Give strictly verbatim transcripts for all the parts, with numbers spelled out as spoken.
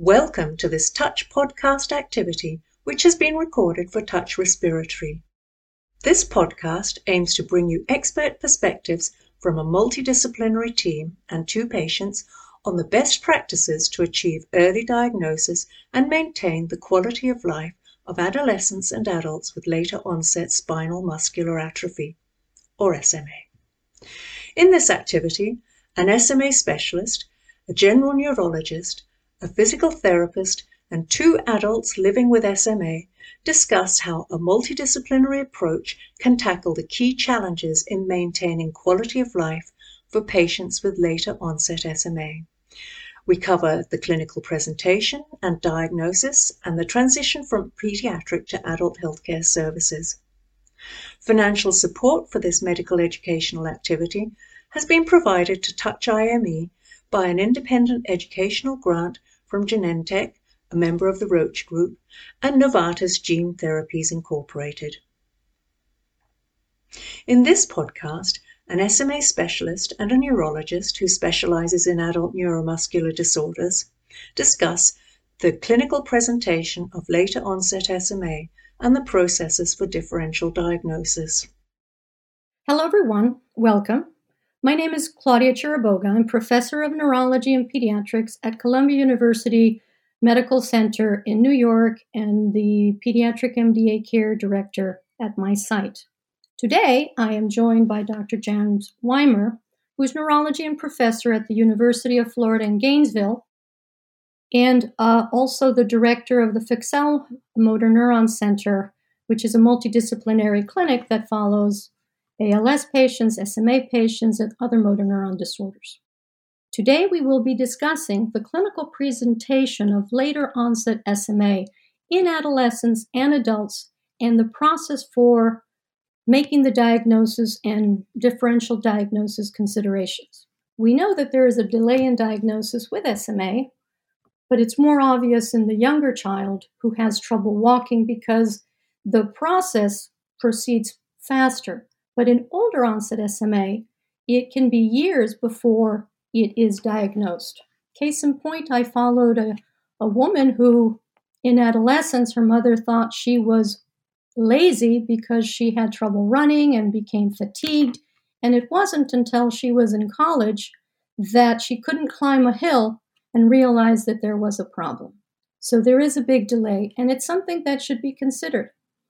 Welcome to this Touch podcast activity, which has been recorded for Touch Respiratory. This podcast aims to bring you expert perspectives from a multidisciplinary team and two patients on the best practices to achieve early diagnosis and maintain the quality of life of adolescents and adults with later onset spinal muscular atrophy, or S M A. In this activity, an S M A specialist, a general neurologist, a physical therapist, and two adults living with S M A discuss how a multidisciplinary approach can tackle the key challenges in maintaining quality of life for patients with later onset S M A. We cover the clinical presentation and diagnosis and the transition from pediatric to adult healthcare services. Financial support for this medical educational activity has been provided to Touch I M E by an independent educational grant from Genentech, a member of the Roche Group, and Novartis Gene Therapies Incorporated. In this podcast, an S M A specialist and a neurologist who specializes in adult neuromuscular disorders discuss the clinical presentation of later onset S M A and the processes for differential diagnosis. Hello everyone, welcome. My name is Claudia Chiriboga. I'm professor of neurology and pediatrics at Columbia University Medical Center in New York and the pediatric M D A care director at my site. Today, I am joined by Doctor James Weimer, who is neurology and professor at the University of Florida in Gainesville, and uh, also the director of the Fixell Motor Neuron Center, which is a multidisciplinary clinic that follows A L S patients, S M A patients, and other motor neuron disorders. Today, we will be discussing the clinical presentation of later onset S M A in adolescents and adults and the process for making the diagnosis and differential diagnosis considerations. We know that there is a delay in diagnosis with S M A, but it's more obvious in the younger child who has trouble walking because the process proceeds faster. But in older onset S M A, it can be years before it is diagnosed. Case in point, I followed a, a woman who, in adolescence, her mother thought she was lazy because she had trouble running and became fatigued. And it wasn't until she was in college that she couldn't climb a hill and realized that there was a problem. So there is a big delay, and it's something that should be considered.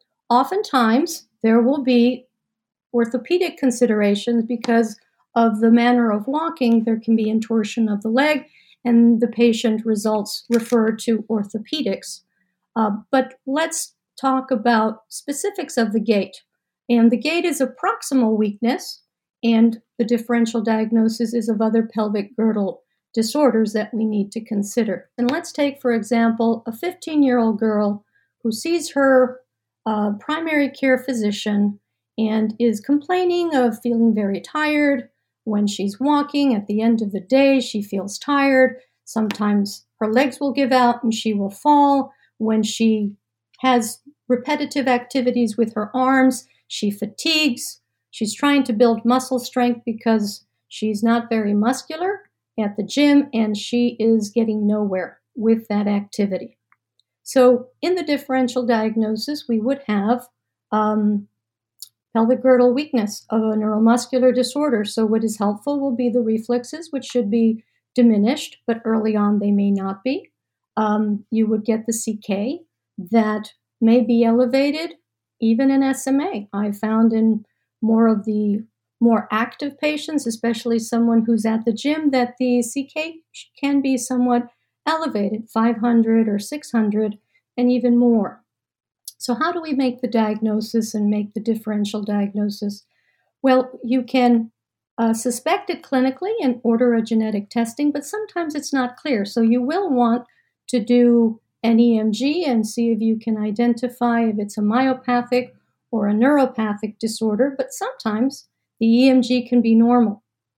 Oftentimes, there will be orthopedic considerations because of the manner of walking. There can be intorsion of the leg, and the patient results referred to orthopedics. Uh, but let's talk about specifics of the gait. And the gait is a proximal weakness, and the differential diagnosis is of other pelvic girdle disorders that we need to consider. And let's take, for example, a fifteen-year-old girl who sees her uh, primary care physician and is complaining of feeling very tired. When she's walking at the end of the day, she feels tired. Sometimes her legs will give out and she will fall. When she has repetitive activities with her arms, she fatigues. She's trying to build muscle strength because she's not very muscular at the gym, and she is getting nowhere with that activity. So in the differential diagnosis, we would have um, pelvic girdle weakness of a neuromuscular disorder. So what is helpful will be the reflexes, which should be diminished, but early on they may not be. Um, you would get the C K that may be elevated even in S M A. I found in more of the more active patients, especially someone who's at the gym, that the C K can be somewhat elevated, five hundred or six hundred, and even more. So how do we make the diagnosis and make the differential diagnosis? Well, you can uh, suspect it clinically and order a genetic testing, but sometimes it's not clear. So you will want to do an E M G and see if you can identify if it's a myopathic or a neuropathic disorder, but sometimes the E M G can be normal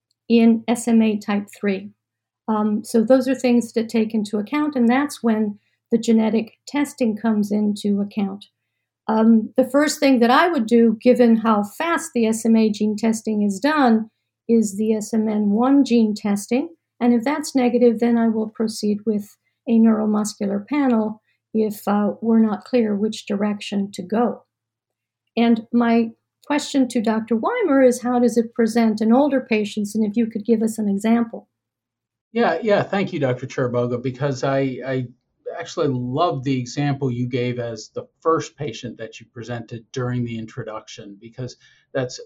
in S M A type three. Um, so those are things to take into account, and that's when the genetic testing comes into account. Um, the first thing that I would do, given how fast the S M A gene testing is done, is the S M N one gene testing. And if that's negative, then I will proceed with a neuromuscular panel if uh, we're not clear which direction to go. And my question to Doctor Weimer is, how does it present in older patients? And if you could give us an example. Yeah, yeah. Thank you, Doctor Chiriboga, because I, I actually love the example you gave as the first patient that you presented during the introduction, because that's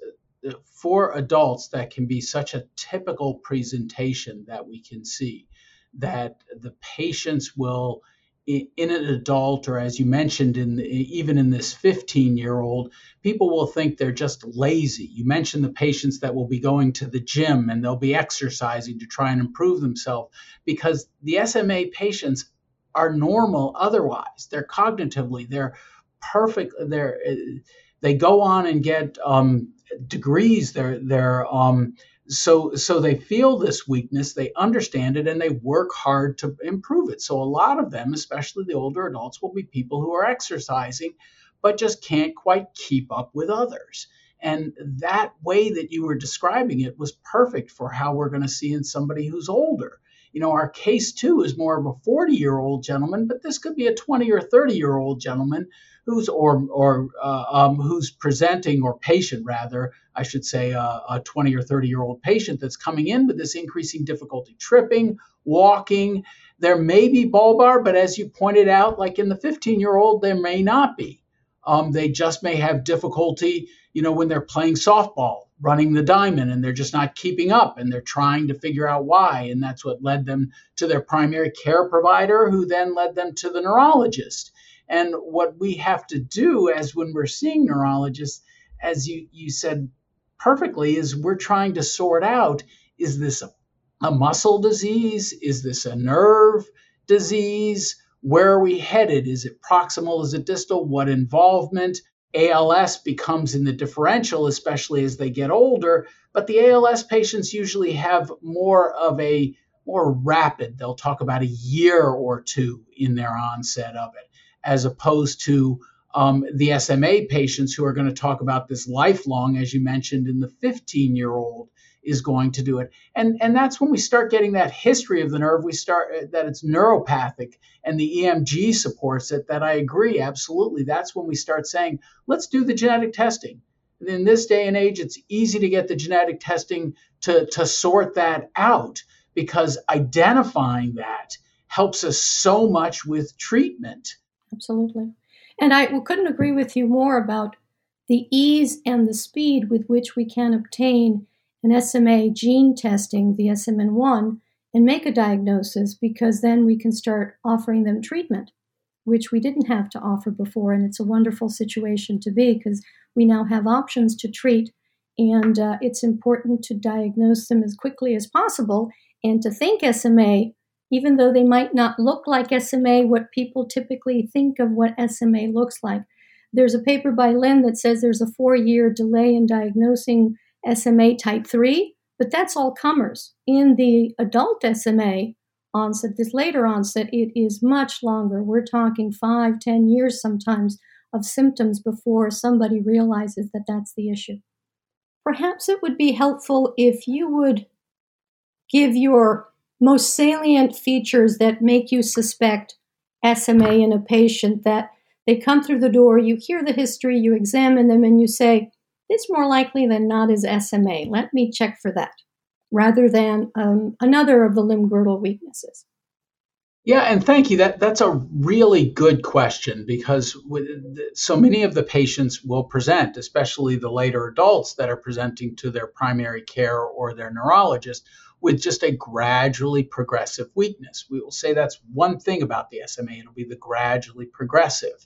for adults, that can be such a typical presentation that we can see, that the patients will, in an adult, or as you mentioned, in the, even in this fifteen year old, people will think they're just lazy. You mentioned the patients that will be going to the gym and they'll be exercising to try and improve themselves, because the S M A patients are normal otherwise. They're cognitively, they're perfect. They're they go on and get um, degrees. They're they're um, so so they feel this weakness, they understand it, and they work hard to improve it. So a lot of them, especially the older adults, will be people who are exercising but just can't quite keep up with others. And that way that you were describing it was perfect for how we're going to see in somebody who's older. You know, our case too is more of a forty year old gentleman, but this could be a twenty or thirty year old gentleman who's or or uh, um, who's presenting, or patient rather, I should say, uh, a twenty or thirty year old patient that's coming in with this increasing difficulty tripping, walking. There may be bulbar, but as you pointed out, like in the fifteen year old, there may not be. Um, they just may have difficulty, you know, when they're playing softball, running the diamond, and they're just not keeping up, and they're trying to figure out why. And that's what led them to their primary care provider, who then led them to the neurologist. And what we have to do, as when we're seeing neurologists, as you, you said perfectly, is we're trying to sort out, is this a, a muscle disease? Is this a nerve disease? Where are we headed? Is it proximal? Is it distal? What involvement? A L S becomes in the differential, especially as they get older, but the A L S patients usually have more of a more rapid, they'll talk about a year or two in their onset of it, as opposed to um, the S M A patients who are going to talk about this lifelong, as you mentioned, in the fifteen year old is going to do it. And, and that's when we start getting that history of the nerve. We start that it's neuropathic, and the E M G supports it, that I agree. Absolutely. That's when we start saying, let's do the genetic testing. And in this day and age, it's easy to get the genetic testing to, to sort that out, because identifying that helps us so much with treatment. Absolutely. And I couldn't agree with you more about the ease and the speed with which we can obtain an S M A gene testing, the S M N one, and make a diagnosis, because then we can start offering them treatment, which we didn't have to offer before. And it's a wonderful situation to be, because we now have options to treat, and uh, it's important to diagnose them as quickly as possible, and to think S M A, even though they might not look like S M A, what people typically think of what S M A looks like. There's a paper by Lin that says there's a four-year delay in diagnosing S M A type three, but that's all comers. In the adult S M A onset, this later onset, it is much longer. We're talking five, ten years sometimes of symptoms before somebody realizes that that's the issue. Perhaps it would be helpful if you would give your most salient features that make you suspect S M A in a patient, that they come through the door, you hear the history, you examine them, and you say, it's more likely than not is S M A. Let me check for that, rather than um, another of the limb-girdle weaknesses. Yeah, and thank you. That that's a really good question, because with, so many of the patients will present, especially the later adults that are presenting to their primary care or their neurologist, with just a gradually progressive weakness. We will say that's one thing about the S M A. It'll be the gradually progressive.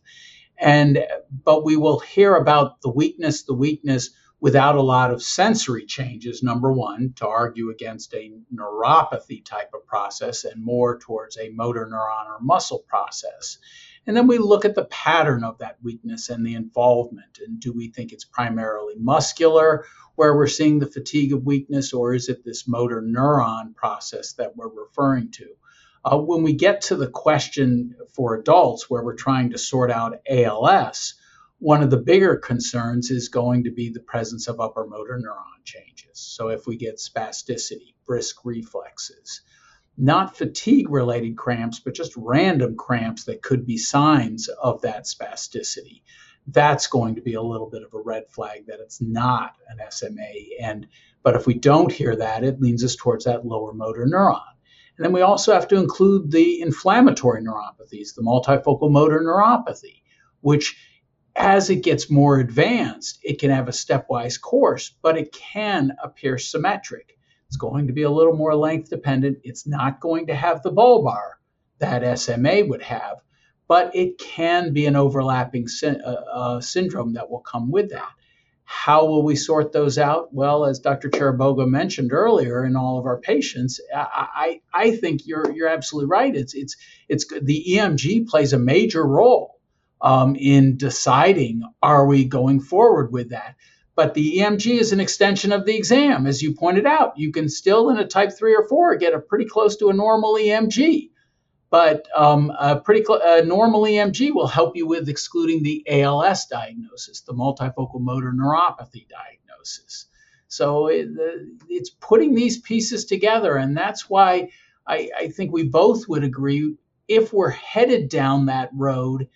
And but we will hear about the weakness, the weakness without a lot of sensory changes, number one, to argue against a neuropathy type of process and more towards a motor neuron or muscle process. And then we look at the pattern of that weakness and the involvement. And do we think it's primarily muscular, where we're seeing the fatigue of weakness, or is it this motor neuron process that we're referring to? Uh, when we get to the question for adults, where we're trying to sort out A L S, one of the bigger concerns is going to be the presence of upper motor neuron changes. So if we get spasticity, brisk reflexes, not fatigue-related cramps, but just random cramps that could be signs of that spasticity, that's going to be a little bit of a red flag that it's not an S M A. And but if we don't hear that, it leans us towards that lower motor neuron. And then we also have to include the inflammatory neuropathies, the multifocal motor neuropathy, which as it gets more advanced, it can have a stepwise course, but it can appear symmetric. It's going to be a little more length dependent. It's not going to have the bulbar that S M A would have, but it can be an overlapping sy- uh, uh, syndrome that will come with that. How will we sort those out? Well, as Doctor Charaboga mentioned earlier, in all of our patients, I, I, I think you're you're absolutely right. It's it's it's the E M G plays a major role um, in deciding, are we going forward with that? But the E M G is an extension of the exam, as you pointed out. You can still, in a type three or four, get a pretty close to a normal E M G. But um, a pretty cl- a normal E M G will help you with excluding the A L S diagnosis, the multifocal motor neuropathy diagnosis. So it, it's putting these pieces together, and that's why I, I think we both would agree, if we're headed down that road,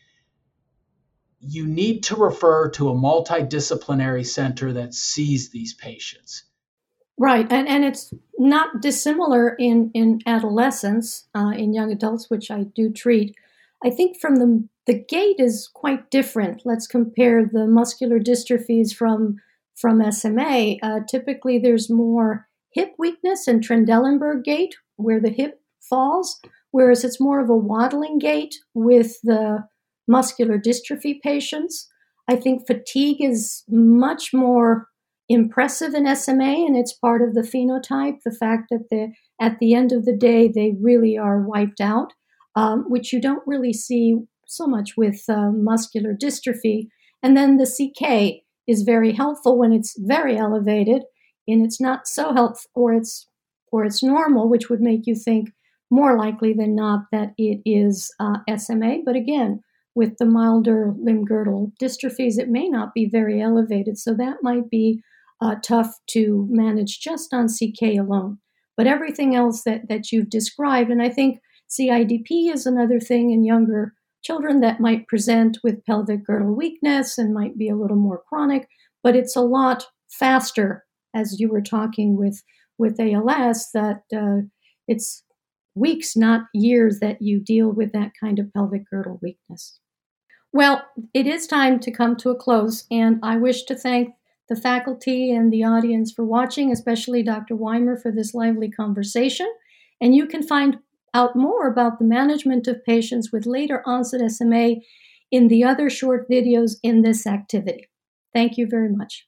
you need to refer to a multidisciplinary center that sees these patients. Right, and, and it's not dissimilar in, in adolescence, uh, in young adults, which I do treat. I think from the, the gait is quite different. Let's compare the muscular dystrophies from, from S M A. Uh, typically, there's more hip weakness and Trendelenburg gait, where the hip falls, whereas it's more of a waddling gait with the muscular dystrophy patients. I think fatigue is much more impressive in S M A, and it's part of the phenotype, the fact that the, at the end of the day, they really are wiped out, um, which you don't really see so much with uh, muscular dystrophy. And then the C K is very helpful when it's very elevated, and it's not so helpful, or it's, or it's normal, which would make you think more likely than not that it is uh, S M A. But again, with the milder limb-girdle dystrophies, it may not be very elevated, so that might be Uh, tough to manage just on C K alone. But everything else that, that you've described, and I think C I D P is another thing in younger children that might present with pelvic girdle weakness and might be a little more chronic, but it's a lot faster, as you were talking with, with A L S, that uh, it's weeks, not years, that you deal with that kind of pelvic girdle weakness. Well, it is time to come to a close, and I wish to thank the faculty and the audience for watching, especially Doctor Weimer for this lively conversation. And you can find out more about the management of patients with later onset S M A in the other short videos in this activity. Thank you very much.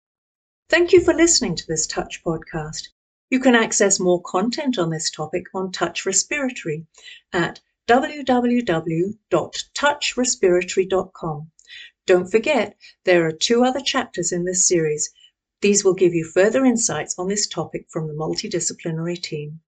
Thank you for listening to this Touch podcast. You can access more content on this topic on Touch Respiratory at w w w dot touch respiratory dot com. Don't forget, there are two other chapters in this series. These will give you further insights on this topic from the multidisciplinary team.